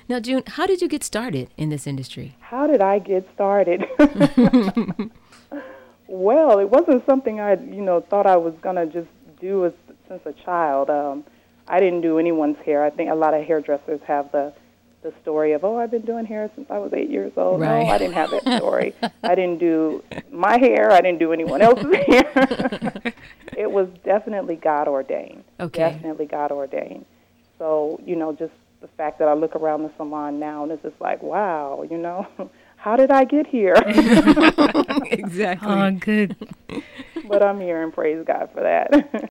Now, June, how did you get started in this industry? How did I get started? Well, it wasn't something I, thought I was gonna just do since a child. I didn't do anyone's hair. I think a lot of hairdressers have the story of, oh, I've been doing hair since I was 8 years old. Right. No, I didn't have that story. I didn't do my hair. I didn't do anyone else's hair. It was definitely God ordained. Okay. Definitely God ordained. So, just the fact that I look around the salon now and it's just like, wow, how did I get here? Exactly. Oh, good. But I'm here and praise God for that.